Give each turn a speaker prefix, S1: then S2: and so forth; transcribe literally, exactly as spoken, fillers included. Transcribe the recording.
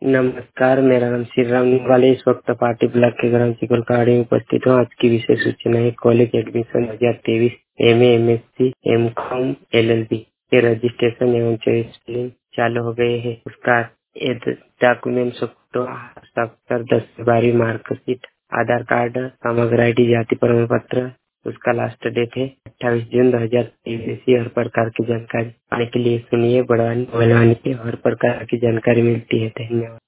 S1: नमस्कार, मेरा नाम श्री राम वाले इस वक्त पार्टी ब्लॉक के ग्राम चिकुलकाड़ी में उपस्थित हूँ। आज की विशेष सूचना है कॉलेज एडमिशन दो हजार तेईस M A M S C M com L L B के रजिस्ट्रेशन एवं चॉइस फिलिंग चालू हो गए हैं। उसका डॉक्यूमेंट फोटो हस्ताक्षर दस से बारहवीं मार्कशीट आधार कार्ड समग्र आई डी जाति प्रमाण पत्र। उसका लास्ट डेट है अट्ठाईस जून दो हजार तेईस। हर प्रकार की जानकारी पाने के लिए सुनिए बड़वानी मोबाइल वानी पे हर प्रकार की जानकारी मिलती है। धन्यवाद।